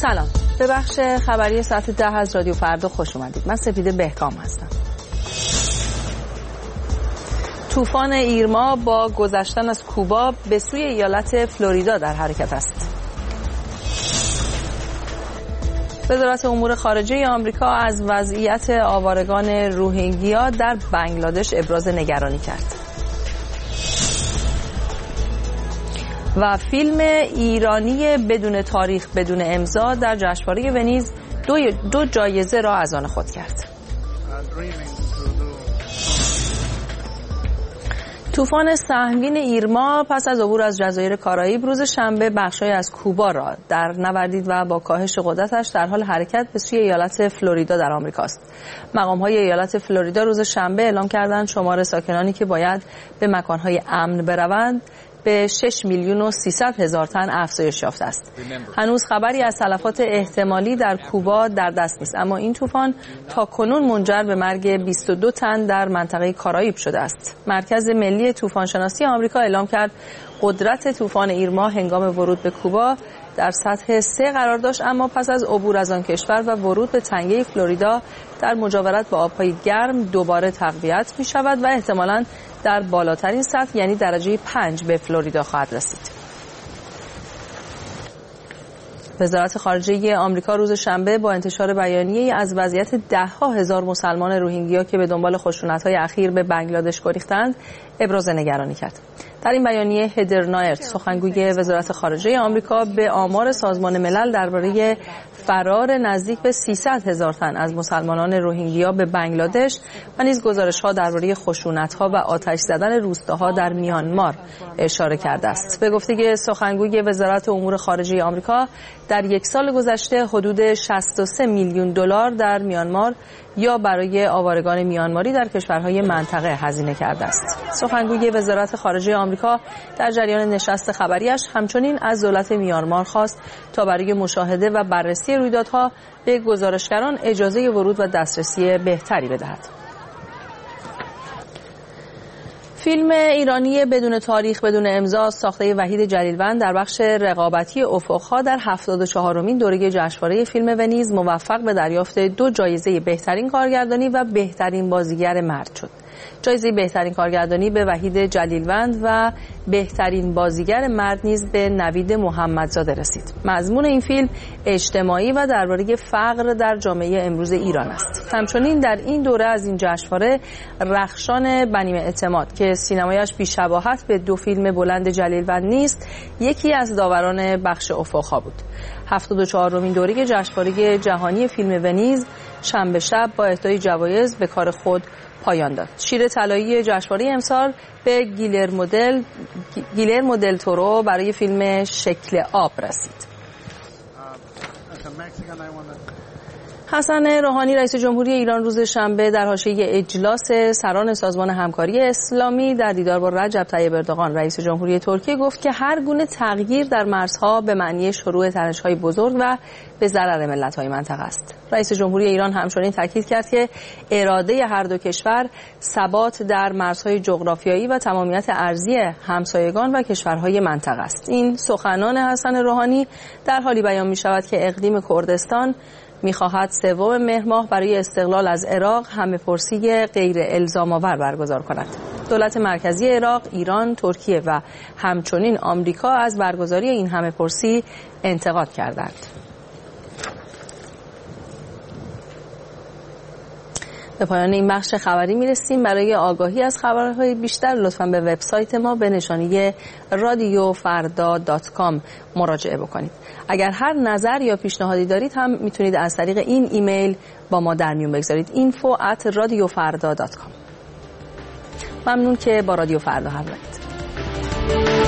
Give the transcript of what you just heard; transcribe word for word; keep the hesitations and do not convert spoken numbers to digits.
سلام، به بخش خبری ساعت ده از رادیو فردا خوش اومدید. من سپیده بهکام هستم. طوفان ایرما با گذشتن از کوبا به سوی ایالت فلوریدا در حرکت است. وزارت امور خارجه آمریکا از وضعیت آوارگان روهینگیا در بنگلادش ابراز نگرانی کرد. و فیلم ایرانی بدون تاریخ بدون امضا در جشنواره ونیز دو, دو جایزه را از آن خود کرد. طوفان سهمگین ایرما پس از عبور از جزایر کارائیب روز شنبه بخش‌هایی از کوبا را در نوردید و با کاهش قدرتش در حال حرکت به سوی ایالت فلوریدا در آمریکاست. مقام‌های ایالت فلوریدا روز شنبه اعلام کردند شمار ساکنانی که باید به مکان‌های امن بروند به شش میلیون و سیصد هزار تن افزایش یافته است. هنوز خبری از تلفات احتمالی در کوبا در دست نیست، اما این طوفان تا کنون منجر به مرگ بیست و دو تن در منطقه کارائیب شده است. مرکز ملی طوفان شناسی آمریکا اعلام کرد قدرت طوفان ایرما هنگام ورود به کوبا در سطح سه قرار داشت، اما پس از عبور از آن کشور و ورود به تنگه فلوریدا در مجاورت با آب‌های گرم دوباره تقویت می شود و احتمالاً در بالاترین سطح یعنی درجه پنج به فلوریدا خواهد رسید. وزارت خارجه آمریکا روز شنبه با انتشار بیانیه‌ای از وضعیت ده‌ها هزار مسلمان روهینگیا که به دنبال خشونت‌های اخیر به بنگلادش گریختند ابراز نگرانی کرد. در این بیانیه هدر نایرت سخنگوی وزارت خارجه آمریکا به آمار سازمان ملل درباره فرار نزدیک به سیصد هزار تن از مسلمانان روهینگیا به بنگلادش و نیز گزارش‌ها درباره خشونت‌ها و آتش زدن روستاها در میانمار اشاره کرده است. به گفته سخنگوی وزارت امور خارجه آمریکا در یک سال گذشته حدود شصت و سه میلیون دلار در میانمار یا برای آوارگان میانماری در کشورهای منطقه هزینه کرده است. سخنگوی وزارت خارجه آمریکا در جریان نشست خبریش همچنین از دولت میانمار خواست تا برای مشاهده و بررسی رویدادها به گزارشگران اجازه ورود و دسترسی بهتری بدهد. فیلم ایرانی بدون تاریخ بدون امضا ساخته وحید جلیلوند در بخش رقابتی افق‌ها در هفتاد و چهارمین دوره جشنواره فیلم ونیز موفق به دریافت دو جایزه بهترین کارگردانی و بهترین بازیگر مرد شد. جایزه بهترین کارگردانی به وحید جلیلوند و بهترین بازیگر مرد نیز به نوید محمدزاده رسید. مضمون این فیلم اجتماعی و درباره فقر در جامعه امروز ایران است. همچنین در این دوره از این جشنواره رخشان بنی اعتماد که سینمایش بی‌شباهت به دو فیلم بلند جلیلوند نیست، یکی از داوران بخش افق‌ها بود. هفتاد و چهارمین دوره جشنواره جهانی فیلم ونیز شنبه شب با اهدای جوایز به کار خود پایان داد. شیر طلایی جشنواره امسال به گیلرمو دل گیلرمو دل تورو برای فیلم شکل آب رسید. حسن روحانی رئیس جمهوری ایران روز شنبه در حاشیه اجلاس سران سازمان همکاری اسلامی در دیدار با رجب طیب اردوغان رئیس جمهوری ترکیه گفت که هر گونه تغییر در مرزها به معنی شروع تنش‌های بزرگ و به ضرر ملت‌های منطقه است. رئیس جمهوری ایران همچنین تاکید کرد که اراده هر دو کشور ثبات در مرزهای جغرافیایی و تمامیت ارضی همسایگان و کشورهای منطقه است. این سخنان حسن روحانی در حالی بیان می‌شود که اقلیم کردستان می‌خواهد سوم مهر ماه برای استقلال از عراق همه‌پرسی غیر الزام‌آور برگزار کند. دولت مرکزی عراق، ایران، ترکیه و همچنین آمریکا از برگزاری این همه‌پرسی انتقاد کردند. به پایان این بخش خبری می‌رسیم. برای آگاهی از خبرهای بیشتر لطفاً به وبسایت ما به نشانی رادیو فردا دات کام مراجعه بکنید. اگر هر نظر یا پیشنهادی دارید هم میتونید از طریق این ایمیل با ما در میون بگذارید info at رادیو فردا دات کام. ممنون که با رادیو فردا همراهید.